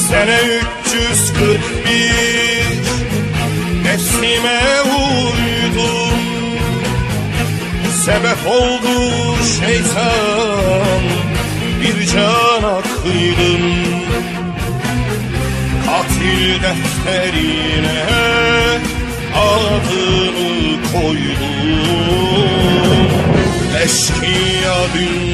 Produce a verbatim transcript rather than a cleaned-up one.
Sene üç yüz kırk bir nefsime uydum, sebep oldu şeytan, bir cana kıydım. Katil defterine adını koydum. Eşkıya dünya